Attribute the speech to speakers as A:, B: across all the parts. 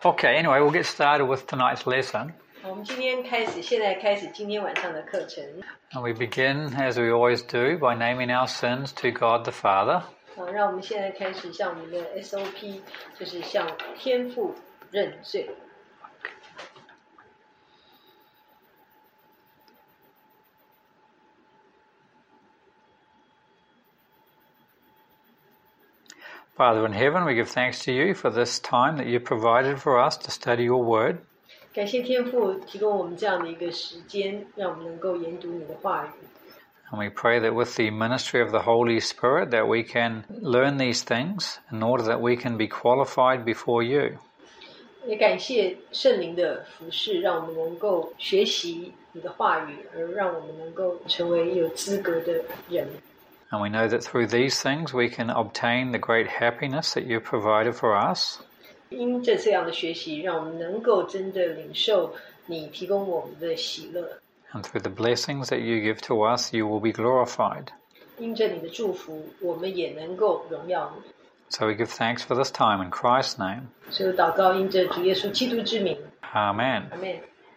A: Okay, anyway, we'll get started with tonight's lesson.
B: 我们现在开始今天晚上的课程。
A: And we begin, as we always do, by naming our sins to God the Father.
B: 让我们现在开始向我们的 SOP， 就是向天父认罪。
A: Father in heaven, we give thanks to you for this time that you provided for us to study your word.
B: 感谢天父提供我们这样的一个时间，让我们能够研读你的话语。
A: And we pray that with the ministry of the Holy Spirit that we can learn these things in order that we can be qualified before you.
B: 也感谢圣灵的服侍，让我们能够学习你的话语，而让我们能够成为有资格的人。
A: And we know that through these things we can obtain the great happiness that you provided for us.
B: 因着这样的学习，让我们能够真的领受你提供我们的喜乐。
A: And through the blessings that you give to us, you will be glorified.
B: 因着你的祝福，我们也能够荣耀你。
A: So we give thanks for this time in Christ's name.
B: 所以祷告，因着主耶稣基督之名。
A: Amen.
B: Amen.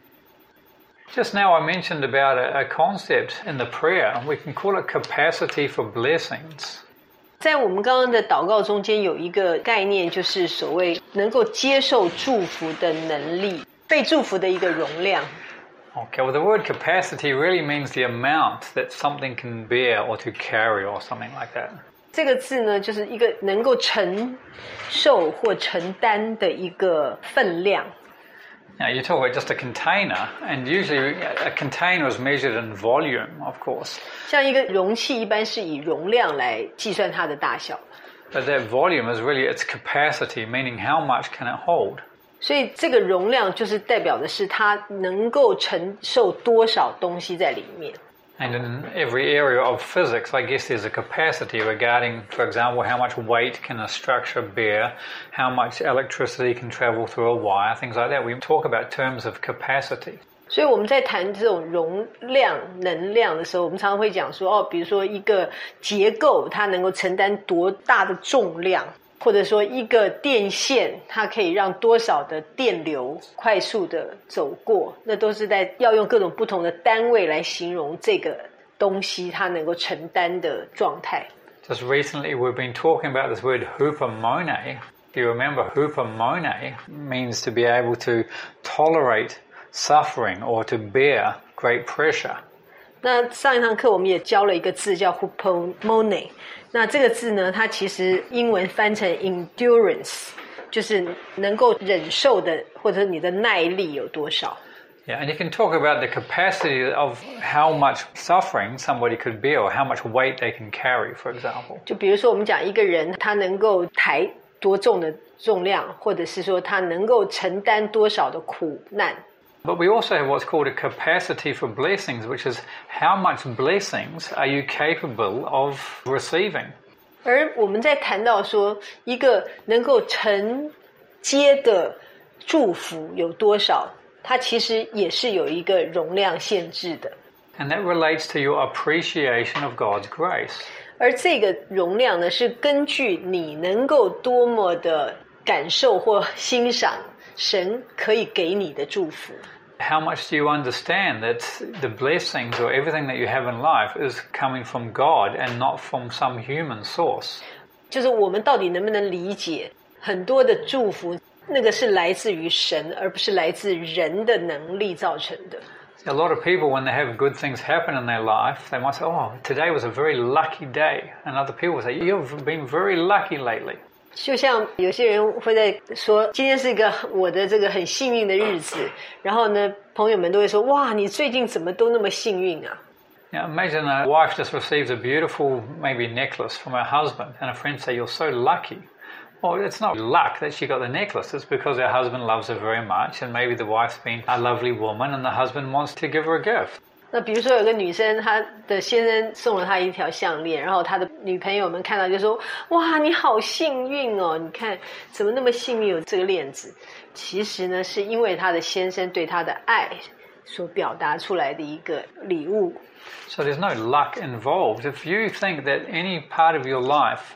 A: Just now I mentioned about a concept in the prayer. We can call it capacity for blessings.
B: 在我们刚刚的祷告中间有一个概念，就是所谓能够接受祝福的能力，被祝福的一个容量。
A: Okay, well the word capacity really means the amount that something can bear or to carry or something like that.
B: 这个字呢，就是一个能够承受或承担的一个分量。
A: Now you talk about just a container, and usually a container is measured in volume, of course.
B: 像一个容器一般是以容量来计算它的大小。
A: But that volume is really its capacity, meaning how much can it hold.
B: 所以这个容量就是代表的是它能够承受多少东西在里面。
A: And in every area of physics, I guess there's a capacity regarding, for example, how much weight can a structure bear, how much electricity can travel through a wire, things like that. We talk about terms of capacity.
B: 所以我们在谈这种容量、能量的时候，我们常常会讲说，比如说一个结构它能够承担多大的重量，或者说一个电线它可以让多少的电流快速的走过，那都是在要用各种不同的单位来形容这个东西它能够承担的状态。
A: Just recently we've been talking about this word hupomone. If you remember, hupomone means to be able to tolerate suffering or to bear great pressure.
B: 那上一堂课我们也教了一个字叫 hupomone， 那这个字呢，它其实英文翻成 endurance， 就是能够忍受的或者你的耐力有多少。
A: Yeah, and you can talk about the capacity of how much suffering somebody could bear or how much weight they can carry, for example.
B: 就比如说我们讲一个人他能够抬多重的重量，或者是说他能够承担多少的苦难。
A: But we also have what's called a capacity for blessings, which is how much blessings are you capable of receiving?
B: 而我们在谈到说一个能够承接的祝福有多少，它其实也是有一个容量限制的。
A: And that relates to your appreciation of God's grace.
B: 而这个容量呢，是根据你能够多么的感受或欣赏神可以给你的祝福。
A: How much do you understand that the blessings or everything that you have in life is coming from God and not from some human source?
B: 就是我们到底能不能理解很多的祝福，那个是来自于神，而不是来自人的能力造成的。
A: A lot of people, when they have good things happen in their life, they might say, oh, today was a very lucky day. And other people say, you've been very lucky lately.
B: 就像有些人会在说今天是一个我的这个很幸运的日子，然后呢朋友们都会说哇你最近怎么都那么幸运啊。
A: Now, imagine a wife just receives a beautiful maybe necklace from her husband and a friend say you're so lucky. Well, it's not luck that she got the necklace, it's because her husband loves her very much and maybe the wife's been a lovely woman and the husband wants to give her a gift.
B: 那比如说有个女生，她的先生送了她一条项链，然后她的女朋友们看到就说哇你好幸运哦，你看怎么那么幸运有这个链子。其实呢是因为她的先生对她的爱所表达出来的一个礼物。
A: So there's no luck involved. If you think that any part of your life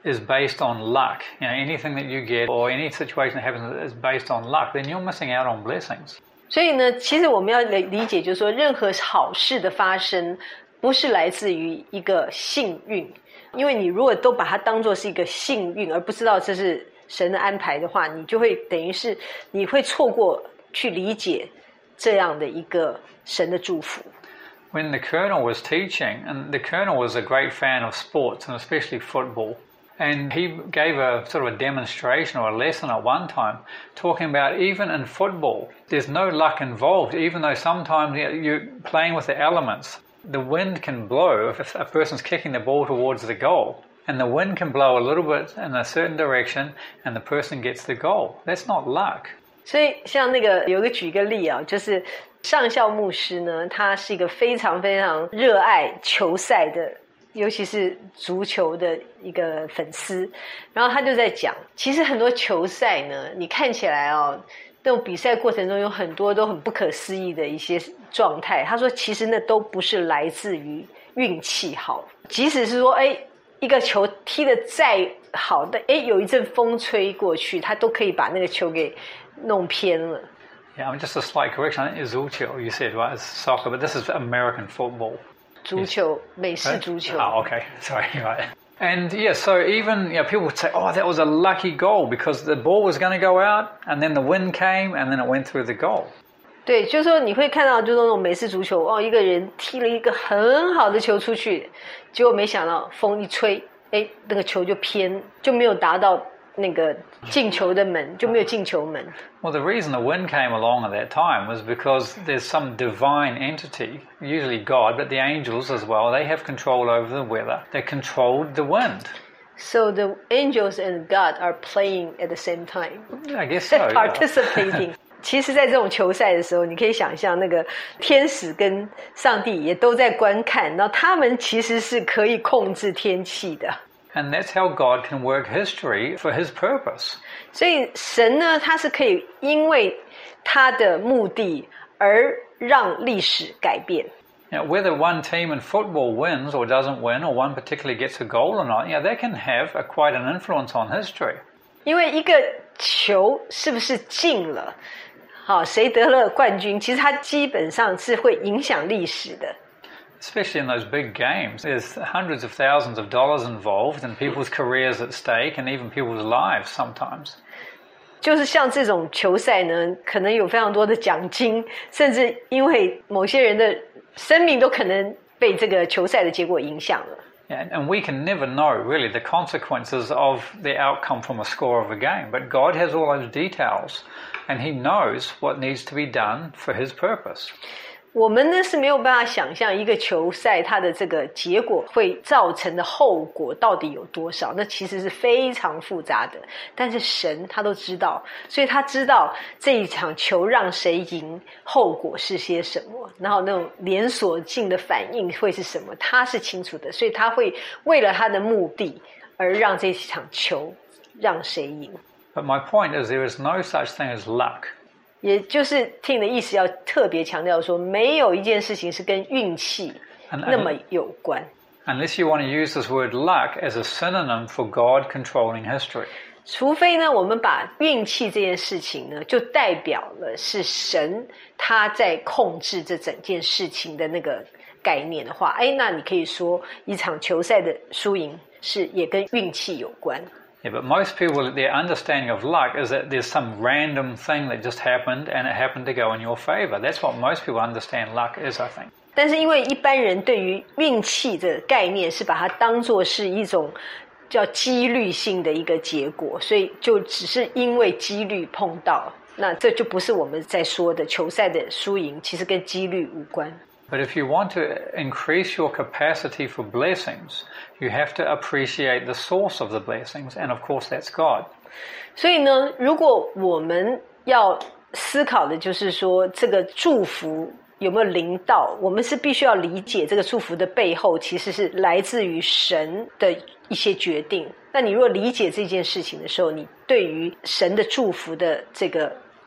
A: is based on luck, anything that you get or any situation that happens is based on luck, then you're missing out on blessings.
B: 所以呢，其实我们要理解，就是说，任何好事的发生，不是来自于一个幸运，因为你如果都把它当作是一个幸运，而不知道这是神的安排的话，你就会等于是你会错过去理解这样的一个神的祝福。
A: When the Colonel was teaching, and the Colonel was a great fan of sports and especially football, and he gave a sort of a demonstration or a lesson at one time talking about even in football, there's no luck involved, even though sometimes you're playing with the elements. The wind can blow if a person's kicking the ball towards the goal, and the wind can blow a little bit in a certain direction and the person gets the goal. That's not luck.
B: 所以像那个有举个例啊，就是上校牧师呢，他是一个非常非常热爱球赛的，尤其是足球的一个粉丝，然后他就在讲，其实很多球赛呢，你看起来那种比赛过程中有很多都很不可思议的一些状态，他说其实那都不是来自于运气好，即使是说一个球踢得再好的有一阵风吹过去，他都可以把那个球给弄偏了。
A: Yeah, I mean, just a slight correction. I think it's Zucio, you said, right? It's soccer, but this is American football.
B: 足球，美式足球。
A: Oh, okay. Sorry, right. And yeah, so even people would say, oh, that was a lucky goal because the ball was going to go out and then the wind came and then it went through the goal.
B: 对，就是说你会看到就是那种美式足球一个人踢了一个很好的球出去，结果没想到风一吹，那个球就偏，就没有达到那个进球的门，就没有进球门。
A: Well, the reason the wind came along at that time was because there's some divine entity, usually God, but the angels as well, they have control over the weather. They controlled the wind.
B: So the angels and God are playing at the same time.
A: I guess so.
B: Participating. 其实在这种球赛的时候，你可以想象那个天使跟上帝也都在观看，然后他们其实是可以控制天气的。
A: And that's how God can work history for his purpose.
B: 所以神呢，他是可以因为他的目的而让历史改变。
A: Whether one team in football wins or doesn't win, or one particularly gets a goal or not, they can have quite an influence on history.
B: 因为一个球是不是进了，谁得了冠军，其实它基本上是会影响历史的。
A: Especially in those big games, there's hundreds of thousands of dollars involved and people's careers at stake and even people's lives sometimes.
B: 就是像这种球赛呢，可能有非常多的奖金，甚至因为某些人的生命都可能被这个球赛的结果影响了。
A: Yeah, and we can never know really the consequences of the outcome from a score of a game, but God has all those details and he knows what needs to be done for his purpose.
B: 我们呢是没有办法想象一个球赛它的这个结果会造成的后果到底有多少，那其实是非常复杂的，但是神他都知道，所以他知道这一场球让谁赢，后果是些什么，然后那种连锁性的反应会是什么，他是清楚的，所以他会为了他的目的而让这场球让谁赢。
A: But my point is there is no such thing as luck.
B: 也就是听的意思要特别强调说，没有一件事情是跟运气那么有关。
A: Unless you want to use this word luck as a synonym for God controlling history.
B: 除非呢，我们把运气这件事情呢，就代表了是神他在控制这整件事情的那个概念的话，那你可以说一场球赛的输赢是也跟运气有关。
A: Yeah, but most people, their understanding of luck is that there's some random thing that just happened and it happened to go in your favor. That's what most people understand luck is, I think.
B: 但是因为一般人对于运气的概念是把它当作是一种叫几率性的一个结果，所以就只是因为几率碰到，那这就不是我们在说的球赛的输赢，其实跟几率无关。
A: But if you want to increase your capacity for blessings, you have to appreciate the source of the blessings, and of course that's God.
B: 所以呢，如果我们要思考的就是说这个祝福有没有临到，我们是必须要理解这个祝福的背后其实是来自于神的一些决定。那你如果理解这件事情的时候，你对于神的祝福的这个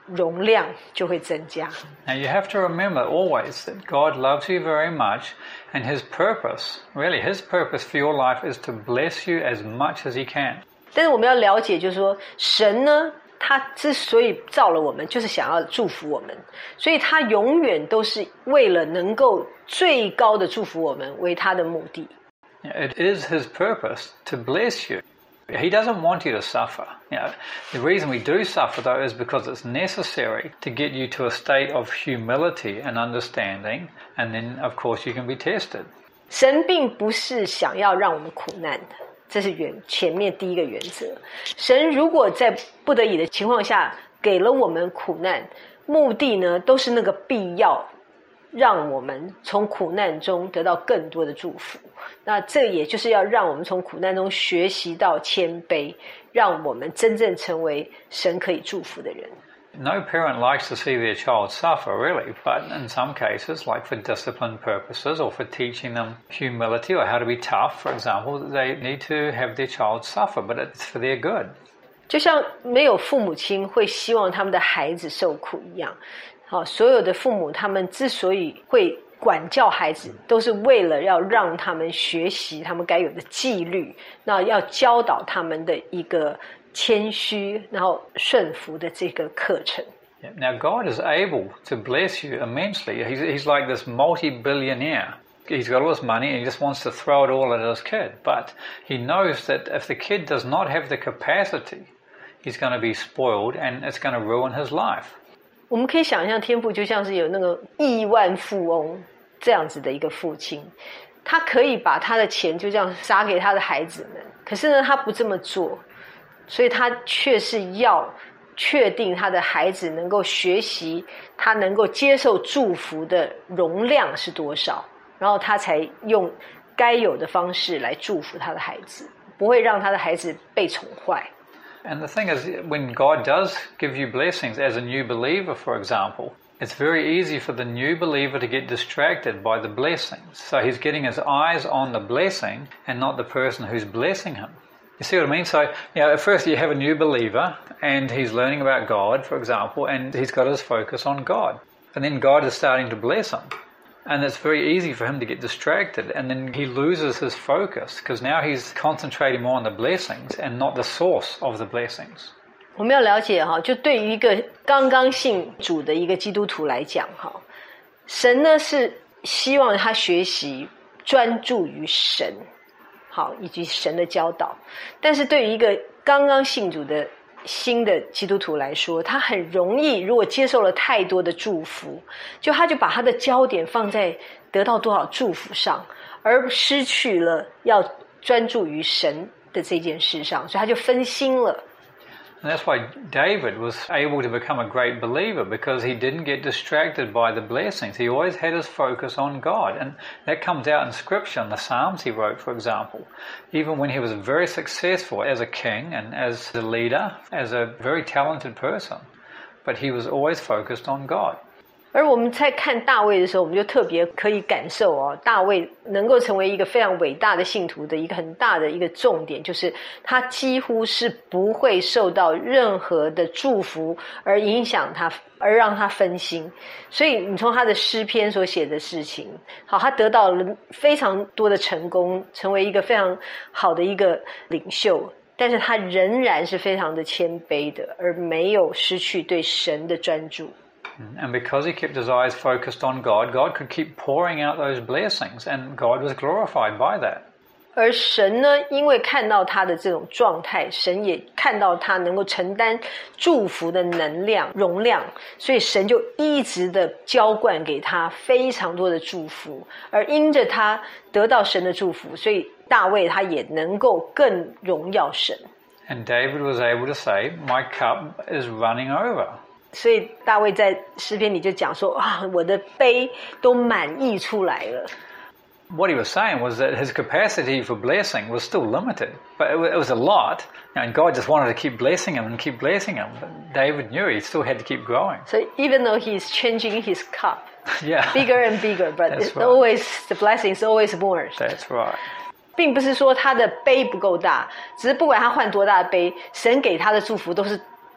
B: 容量就会增加。
A: Now you have to remember always that God loves you very much, and His purpose, really His purpose for your life is to bless you as much as He can.
B: 但是我们要了解，就是说神呢，他之所以造了我们，就是想要祝福我们，所以他永远都是为了能够最高的祝福我们为他的目的。
A: It is His purpose to bless you. He doesn't want you to suffer. The reason we do suffer, though, is because it's necessary to get you to a state of humility and understanding, and then, of course, you can be tested.
B: 神并不是想要让我们苦难的，这是前面第一个原则。神如果在不得已的情况下给了我们苦难，目的呢，都是那个必要让我们从苦难中得到更多的祝福。那这也就是要让我们从苦难中学习到谦卑，让我们真正成为神可以祝福的人。
A: No parent likes to see their child suffer, really, but in some cases, like for discipline purposes or for teaching them humility or how to be tough, for example, they need to have their child suffer, but it's for their good.
B: 就像没有父母亲会希望他们的孩子受苦一样，所有的父母他们之所以会管教孩子，都是为了要让他们学习他们该有的纪律，那要教导他们的一个谦虚然后顺服的这个课程。
A: Now God is able to bless you immensely. He's like this multi-billionaire. He's got all this money and he just wants to throw it all at his kid. But he knows that if the kid does not have the capacity, he's going to be spoiled and it's going to ruin his life.
B: 我们可以想象天父就像是有那个亿万富翁这样子的一个父亲，他可以把他的钱就这样撒给他的孩子们，可是呢他不这么做，所以他却是要确定他的孩子能够学习，他能够接受祝福的容量是多少，然后他才用该有的方式来祝福他的孩子，不会让他的孩子被宠坏。
A: And the thing is, when God does give you blessings as a new believer, for example, it's very easy for the new believer to get distracted by the blessings. So he's getting his eyes on the blessing and not the person who's blessing him. You see what I mean? So, at first you have a new believer and he's learning about God, for example, and he's got his focus on God. And then God is starting to bless him. And it's very easy for him to get distracted, and then he loses his focus because now he's concentrating more on the blessings and not the source of the blessings.
B: 我们要了解就对于一个刚刚信主的一个基督徒来讲神呢是希望他学习专注于神以及神的教导，但是对于一个刚刚信主的新的基督徒来说，他很容易如果接受了太多的祝福，他就把他的焦点放在得到多少祝福上，而失去了要专注于神的这件事上，所以他就分心了。
A: And that's why David was able to become a great believer, because he didn't get distracted by the blessings. He always had his focus on God. And that comes out in Scripture, in the Psalms he wrote, for example. Even when he was very successful as a king and as a leader, as a very talented person, but he was always focused on God.
B: 而我们在看大卫的时候，我们就特别可以感受大卫能够成为一个非常伟大的信徒的一个很大的一个重点，就是他几乎是不会受到任何的祝福而影响他，而让他分心。所以你从他的诗篇所写的事情，他得到了非常多的成功，成为一个非常好的一个领袖，但是他仍然是非常的谦卑的，而没有失去对神的专注。
A: And because he kept his eyes focused on God, God could keep pouring out those blessings, and God was glorified by that.
B: 而神呢，因为看到他的这种状态，神也看到他能够承担祝福的能量、容量，所以神就一直的浇灌给他非常多的祝福，而因着他得到神的祝福，所以大卫他也能够更荣耀神。
A: And David was able to say, "My cup is running over."
B: 所以大卫在诗篇里就讲说我的杯都满溢出来了。
A: What he was saying was that his capacity for blessing was still limited, but it was a lot, and God just wanted to keep blessing him and keep blessing him. But David knew he still had to keep growing.
B: So even though he's changing his cup,
A: yeah,
B: bigger and bigger, but
A: That's
B: it's
A: right.
B: always the blessing is always more.
A: That's right.
B: 并不是说他的杯不够大，只是不管他换多大的杯，神给他的祝福都是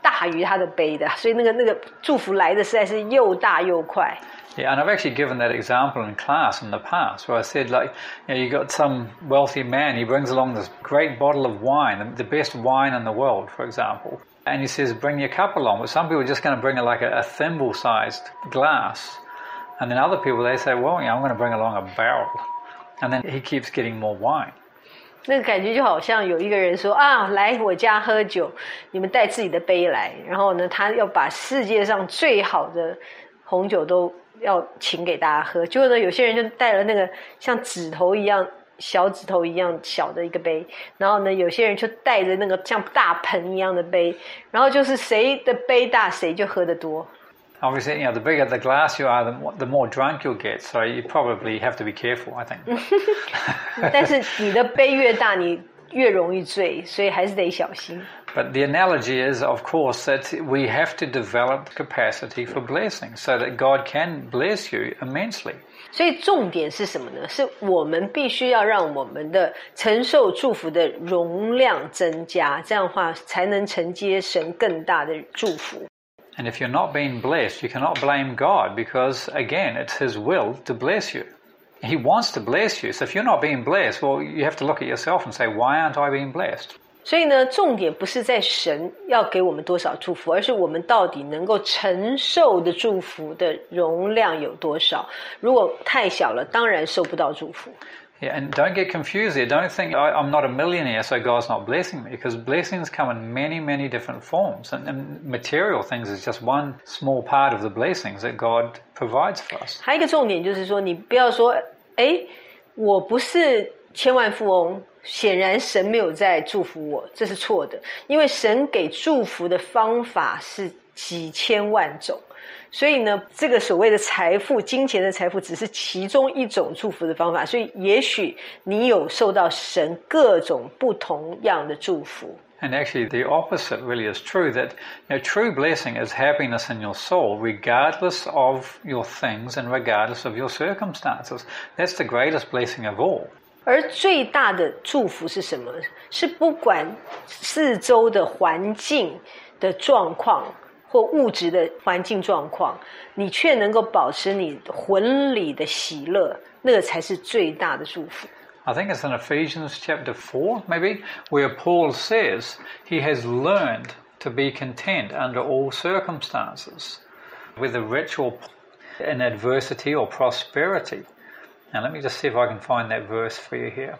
B: 大于他的杯的，所以那个祝福来的实在是又大又快。
A: Yeah, and I've actually given that example in class in the past where I said, like, you got some wealthy man, he brings along this great bottle of wine, the best wine in the world, for example. And he says, bring your cup along. But some people are just going to bring a thimble-sized glass. And then other people, they say, well, I'm going to bring along a barrel. And then he keeps getting more wine.
B: 那个感觉就好像有一个人说啊，来我家喝酒，你们带自己的杯来，然后呢，他要把世界上最好的红酒都要请给大家喝。结果呢，有些人就带了那个像指头一样、小指头一样小的一个杯，然后呢，有些人就带着那个像大盆一样的杯，然后就是谁的杯大，谁就喝得多。
A: Obviously, the bigger the glass you are, the more drunk you'll get. So you probably have to be careful, I think.
B: 但是你的杯越大，你越容易醉，所以还是得小心。
A: But the analogy is, of course, that we have to develop capacity for blessing so that God can bless you immensely.
B: 所以重点是什么呢？是我们必须要让我们的承受祝福的容量增加，这样的话才能承接神更大的祝福。
A: And if you're not being blessed, you cannot blame God because, again, it's His will to bless you. He wants to bless you. So if you're not being blessed, well, you have to look at yourself and say, why aren't I being blessed?
B: 所以呢，重点不是在神要给我们多少祝福，而是我们到底能够承受的祝福的容量有多少。如果太小了，当然受不到祝福。
A: Yeah, and don't get confused there. Don't think I'm not a millionaire, so God's not blessing me, because blessings come in many, many different forms. And material things is just one small part of the blessings that God provides for us.
B: 还有一个重点就是说，你不要说，我不是千万富翁，显然神没有在祝福我，这是错的。因为神给祝福的方法是几千万种。所以呢，这个所谓的财富，金钱的财富只是其中一种祝福的方法，所以也许你有受到神各种不同样的祝福。
A: And actually the opposite really is true, that true blessing is happiness in your soul regardless of your things and regardless of your circumstances. That's the greatest blessing of all.
B: 而最大的祝福是什么？是不管四周的环境的状况或物质的环境状况，你却能够保持你魂里的喜乐，那个才是最大的祝福。
A: I think it's in Ephesians chapter 4, maybe, where Paul says he has learned to be content under all circumstances, whether rich or in adversity or prosperity. Now let me just see if I can find that verse for you here.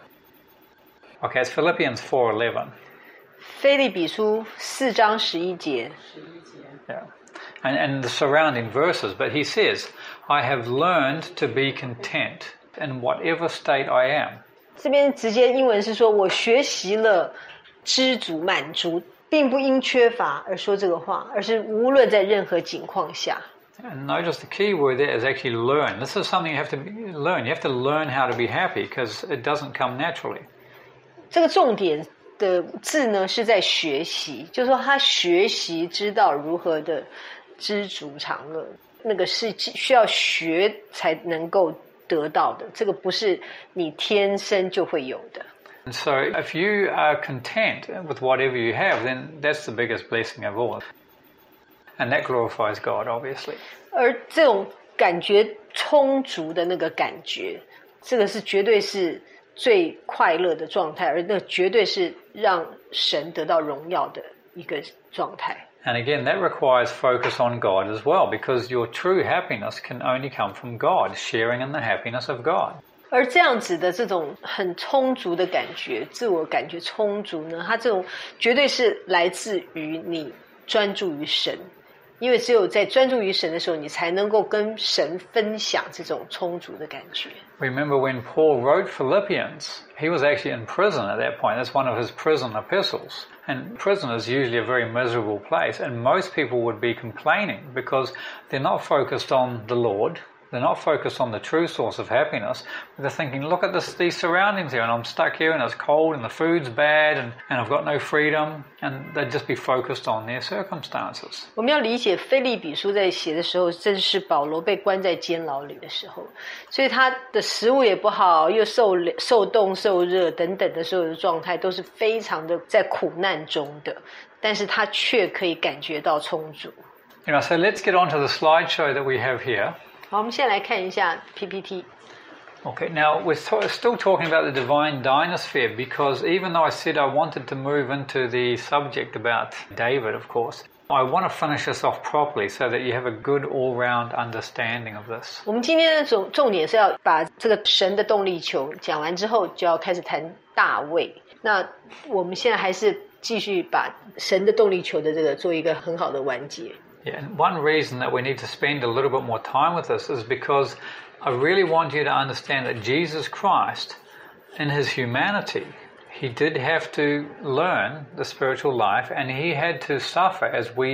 A: Okay, it's Philippians 4:11.
B: 腓立比书4章11节。
A: Yeah. And the surrounding verses, but he says, I have learned to be content in whatever state I am.
B: 这边直接英文是说，我学习了知足满足，并不因缺乏而说这个话，而是无论在任何境况下。
A: And notice the key word there is actually learn. This is something you have to learn. You have to learn how to be happy because it doesn't come naturally.
B: 这个重点的字呢是在学习，就是说他学习知道如何的知足常乐，那个是需要学才能够得到的，这个不是你天生就会有的。
A: And so if you are content with whatever you have, then that's the biggest blessing of all. And that glorifies God, obviously.
B: 而这种感觉充足的那个感觉，这个是绝对是最快乐的状态，而那绝对是让神得到荣耀的一个状态。
A: And again, that requires focus on God as well, because your true happiness can only come from God, sharing in the happiness of God.
B: 而这样子的这种很充足的感觉，自我感觉充足呢，它这种绝对是来自于你专注于神。因为只有在专注于神的时候，你才能够跟神分享这种充足的感觉。
A: Remember when Paul wrote Philippians, he was actually in prison at that point. That's one of his prison epistles. And prison is usually a very miserable place, and most people would be complaining because they're not focused on the Lord, They're not focused on the true source of happiness. They're thinking, look at these surroundings here, and I'm stuck here, and it's cold, and the food's bad, and I've got no freedom. And they'd just be focused on their circumstances.
B: 我们要理解腓立比书在写的时候，正是保罗被关在监牢里的时候，所以他的食物也不好，又受冻受热等等的所有的状态都是非常的在苦难中的，但是他却可以感觉到充足。
A: So let's get on to the slideshow that we have here.
B: 好，我们先来看一下 PPT。
A: Okay, now we're still talking about the divine dynasphere, because even though I said I wanted to move into the subject about David, of course, I want to finish this off properly so that you have a good all-round understanding of this.
B: 我们今天的重点是要把这个神的动力球讲完之后，就要开始谈大卫。那我们现在还是继续把神的动力球的这个做一个很好的完结。
A: Yeah, and one reason that we need to spend a little bit more time with this is because I really want you to understand that Jesus Christ, in his humanity, he did have to learn the spiritual life, and he had to suffer as we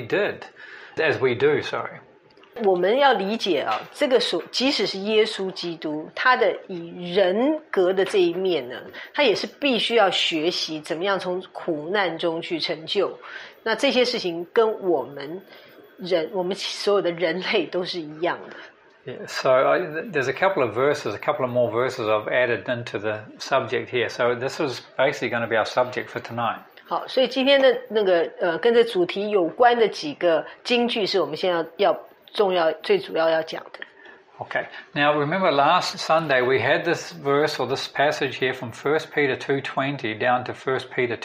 A: do.
B: 我们要理解啊，这个即使是耶稣基督，他的以人格的这一面呢，他也是必须要学习怎么样从苦难中去成就。那这些事情跟我们所有的人类都是一样的。
A: Yeah, so there's a couple of more verses I've added into the subject here. So this is basically going to be our subject for tonight.
B: 好，所以今天的那个跟这主题有关的几个金句是我们现在最主要要讲的。
A: Okay. Now remember last Sunday we had this verse or this passage here from 1 Peter 2:20 down to 1 Peter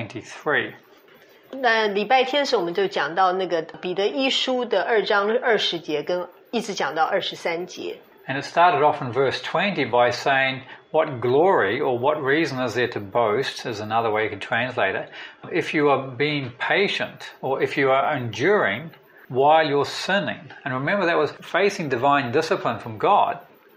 A: 2:23.
B: 那礼拜天时我们就讲到那个彼得一书的2章20节跟一直讲到23节。
A: And it started off in verse 20 by saying, what glory or what reason is there to boast, is another way you could translate it, if you are being patient or if you are enduring while you're sinning. And remember that was facing divine discipline from God,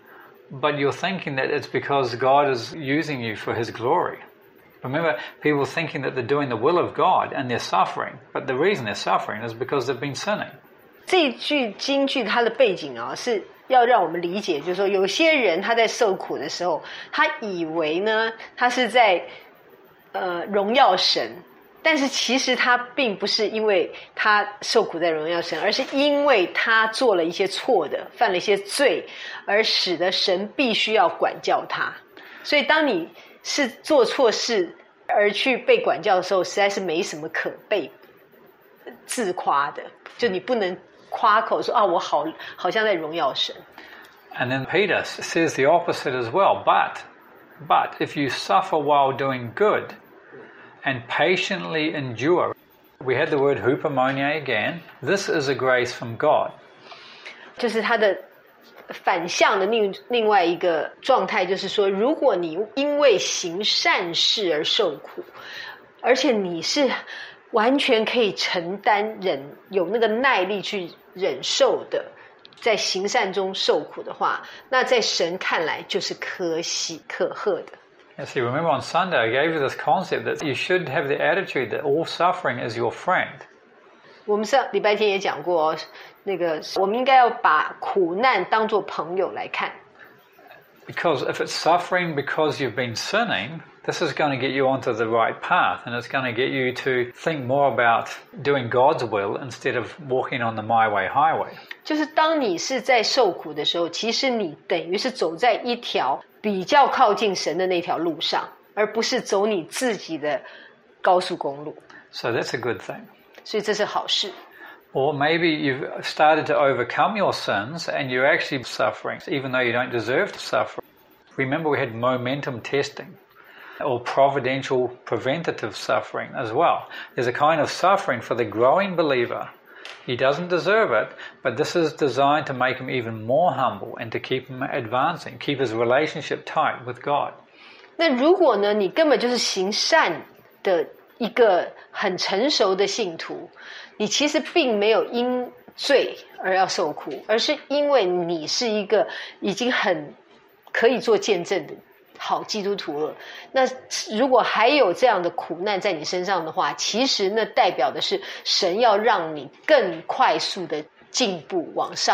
A: but you're thinking that it's because God is using you for his glory. Remember, people thinking that they're doing the will of God and they're suffering, but the reason they're suffering is because they've been sinning.
B: 这一句金句它的背景啊，是要让我们理解，就是说有些人他在受苦的时候，他以为呢他是在荣耀神，但是其实他并不是因为他受苦在荣耀神，而是因为他做了一些错的，犯了一些罪，而使得神必须要管教他。所以当你是做错事而去被管教的时候，实在是没什么可被自夸的，就你不能夸口说啊，我好像在荣耀神。
A: And then Peter says the opposite as well. But if you suffer while doing good and patiently endure, we had the word hupomone again. This is a grace from God.
B: 就是他的反向的另外一个状态，就是说，如果你因为行善事而受苦，而且你是完全可以承担有那个耐力去忍受的，在行善中受苦的话，那在神看来就是可喜可贺的。
A: Yes, you remember on Sunday I gave you this concept that you should have the attitude that all suffering is your friend.
B: 我们礼拜天也讲过，那个我们应该要把苦难当作朋友来看。
A: Because if it's suffering because you've been sinning, this is going to get you onto the right path, and it's going to get you to think more about doing God's will instead of walking on the my way highway.
B: 就是当你是在受苦的时候，其实你等于是走在一条比较靠近神的那条路上，而不是走你自己的高速公路。
A: So that's a good thing.
B: 所以这是好事。
A: Or maybe you've started to overcome your sins and you're actually suffering, even though you don't deserve to suffer. Remember we had momentum testing or providential preventative suffering as well. There's a kind of suffering for the growing believer. He doesn't deserve it, but this is designed to make him even more humble and to keep him advancing, keep his relationship tight with God.
B: 那如果呢，你根本就是行善的一个很成熟的信徒，你其实并没有因罪而要受苦，而是因为你是一个已经很可以做见证的好基督徒了。那如果还有这样的苦难在你身上的话，其实那代表的是神要让你更快速的进步往上，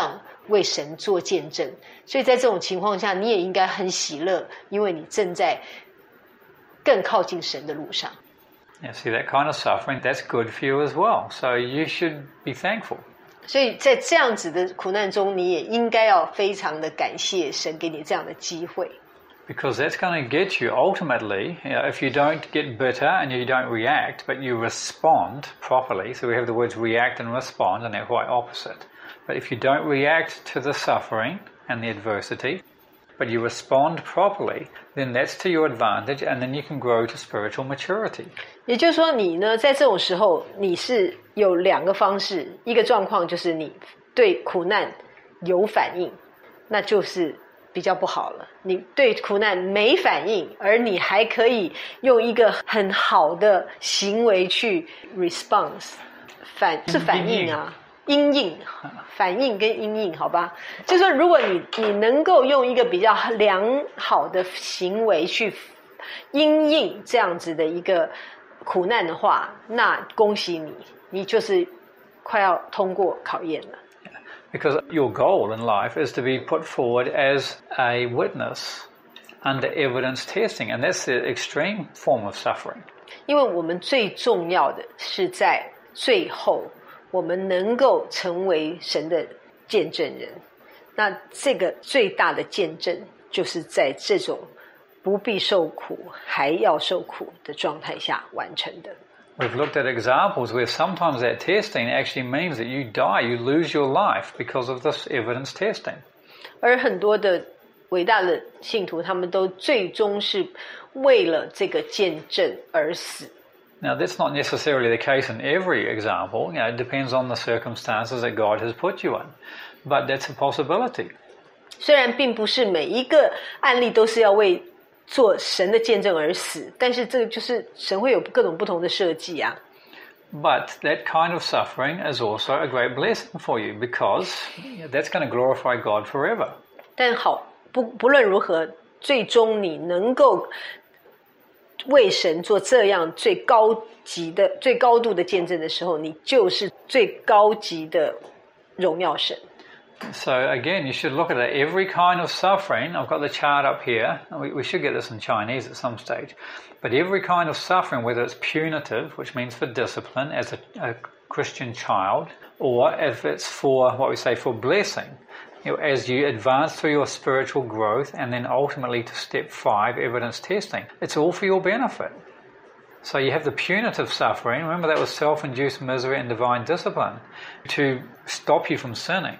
B: 为神做见证，所以在这种情况下，你也应该很喜乐，因为你正在更靠近神的路上。
A: Yeah, see that kind of suffering, that's good for you as well. So you should be thankful.
B: 所以在这样子的苦难中，你也应该要非常的感谢神给你这样的机会。
A: Because that's going to get you ultimately, if you don't get bitter and you don't react, but you respond properly. So we have the words react and respond, and they're quite opposite. But if you don't react to the suffering and the adversity, but you respond properly, then that's to your advantage, and then you can grow to spiritual maturity.
B: 也就是说，你呢，在这种时候，你是有两个方式，一个状况就是你对苦难有反应，那就是比较不好了。你对苦难没反应，而你还可以用一个很好的行为去 response， 反应啊，因应，反应跟因应，好吧？就是说，如果你能够用一个比较良好的行为去因应这样子的一个苦难的话，那恭喜你，你就是快要通过考验了。
A: Because your goal in life is to be put forward as a witness under evidence testing, and that's the extreme form of suffering.
B: 因为我们最重要的是在最后，我们能够成为神的见证人。那这个最大的见证，就是在这种不必受苦还要受苦的状态下完成的。
A: We've looked at examples where sometimes that testing actually means that you die, you lose your life because of this evidence testing.
B: 而很多的伟大的信徒，他们都最终是为了这个见证而死。
A: Now, that's not necessarily the case in every example. It depends on the circumstances that God has put you in. But that's a possibility.
B: 虽然并不是每一个案例都是要为做神的见证而死，但是这个就是神会有各种不同的设计啊。
A: But that kind of suffering is also a great blessing for you because that's going to glorify God forever.
B: 但好，不论如何，最终你能够为神做这样最高度的见证的时候，你就是最高级的荣耀神。
A: So again, you should look at it. Every kind of suffering, I've got the chart up here. We should get this in Chinese at some stage. But every kind of suffering, whether it's punitive, which means for discipline as a Christian child, or if it's for what we say for blessing, as you advance through your spiritual growth and then ultimately to step 5, evidence testing, it's all for your benefit. So you have the punitive suffering. Remember that was self-induced misery and divine discipline to stop you from sinning.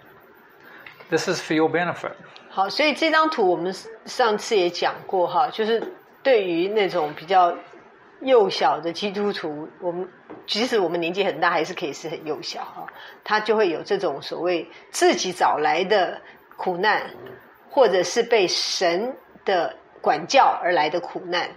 A: This is for your benefit.
B: 好，所以这张图我们上次也讲过哈，就是对于那种比较幼小的基督徒，我们即使我们年纪很大，还是可以是很幼小哈，他就会有这种所谓自己找来的苦难，或者是被神的管教而来的苦难。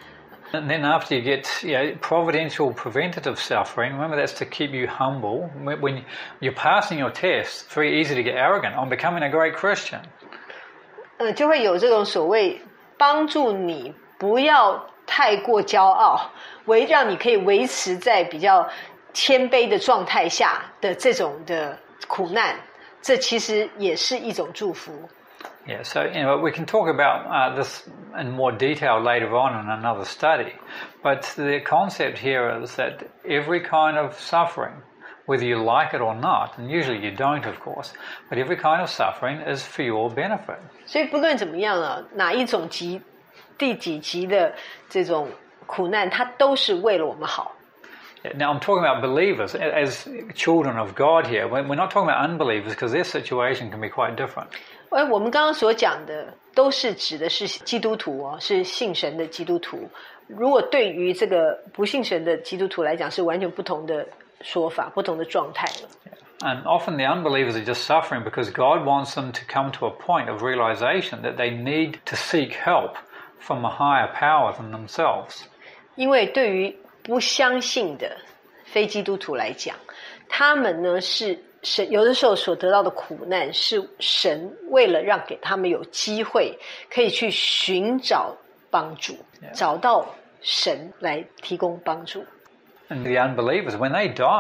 A: And then after you get providential preventative suffering, remember that's to keep you humble. When you're passing your tests, it's very easy to get arrogant. I'm becoming a great Christian.
B: 就会有这种所谓帮助你不要太过骄傲，让你可以维持在比较谦卑的状态下的这种的苦难，这其实也是一种祝福。
A: Yeah, so we can talk about this in more detail later on in another study, but the concept here is that every kind of suffering, whether you like it or not, and usually you don't, of course, but every kind of suffering is for your benefit.
B: 所以不论怎么样啊，哪一种第几级的这种苦难，它都是为了我们好。
A: Now, I'm talking about believers as children of God here. We're not talking about unbelievers because their situation can be quite different.
B: 我们刚刚所讲的都是指的是基督徒哦，是信神的基督徒。如果对于这个不信神的基督徒来讲，是完全不同的说法，不同的状态了。
A: And often the unbelievers are just suffering because God wants them to come to a point of realization that they need to seek help from a higher power than themselves.
B: 因为对于不相信的非基督徒来讲，他们呢是神有的时候所得到的苦难，是神为了让给他们有机会可以去寻找帮助，找到神来提供帮助。
A: And the unbelievers, when they die,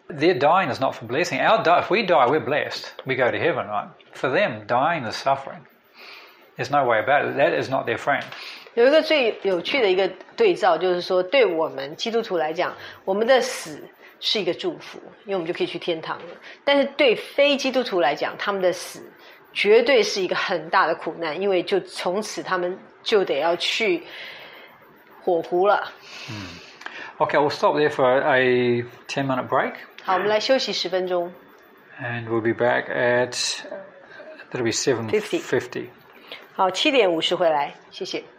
A: Their dying is not for blessing. If we die, we're blessed. We go to heaven, right? For them, dying is suffering. There's no way about it. That is not their friend.
B: 有一个最有趣的一个对照，就是说，对我们基督徒来讲，我们的死是一个祝福，因为我们就可以去天堂了。但是对非基督徒来讲，他们的死绝对是一个很大的苦难，因为就从此他们就得要去火湖了。
A: Okay, we'll stop there for a 10-minute break.
B: 好，我们来休息10分钟。
A: And we'll be back at, that'll be 7:50.
B: 好，7:50回来，谢谢。